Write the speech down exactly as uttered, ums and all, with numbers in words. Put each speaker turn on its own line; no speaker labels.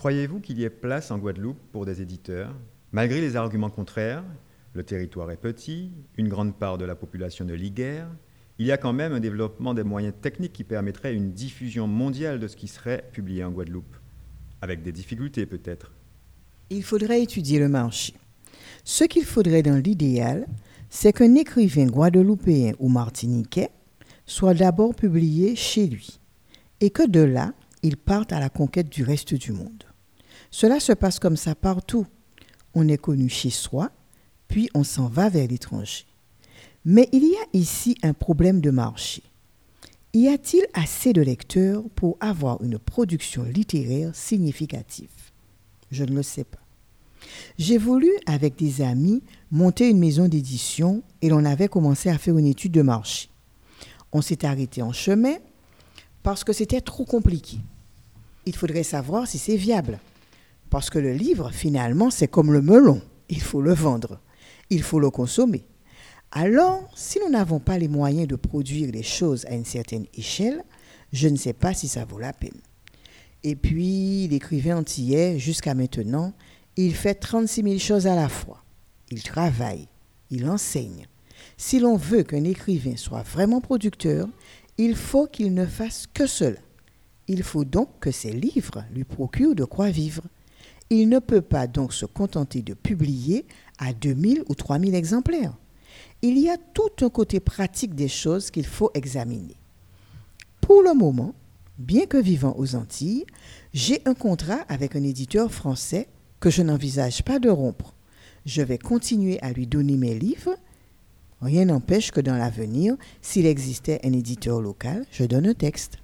Croyez-vous qu'il y ait place en Guadeloupe pour des éditeurs? Malgré les arguments contraires, le territoire est petit, une grande part de la population ne lit guère, il y a quand même un développement des moyens techniques qui permettrait une diffusion mondiale de ce qui serait publié en Guadeloupe. Avec des difficultés peut-être.
Il faudrait étudier le marché. Ce qu'il faudrait dans l'idéal, c'est qu'un écrivain guadeloupéen ou martiniquais soit d'abord publié chez lui et que de là, il parte à la conquête du reste du monde. Cela se passe comme ça partout. On est connu chez soi, puis on s'en va vers l'étranger. Mais il y a ici un problème de marché. Y a-t-il assez de lecteurs pour avoir une production littéraire significative? Je ne le sais pas. J'ai voulu, avec des amis, monter une maison d'édition et l'on avait commencé à faire une étude de marché. On s'est arrêté en chemin parce que c'était trop compliqué. Il faudrait savoir si c'est viable. Parce que le livre, finalement, c'est comme le melon. Il faut le vendre. Il faut le consommer. Alors, si nous n'avons pas les moyens de produire les choses à une certaine échelle, je ne sais pas si ça vaut la peine. Et puis, l'écrivain antillais, jusqu'à maintenant, il fait trente-six mille choses à la fois. Il travaille, il enseigne. Si l'on veut qu'un écrivain soit vraiment producteur, il faut qu'il ne fasse que cela. Il faut donc que ses livres lui procurent de quoi vivre. Il ne peut pas donc se contenter de publier à deux mille ou trois mille exemplaires. Il y a tout un côté pratique des choses qu'il faut examiner. Pour le moment, bien que vivant aux Antilles, j'ai un contrat avec un éditeur français que je n'envisage pas de rompre. Je vais continuer à lui donner mes livres. Rien n'empêche que dans l'avenir, s'il existait un éditeur local, je donne un texte.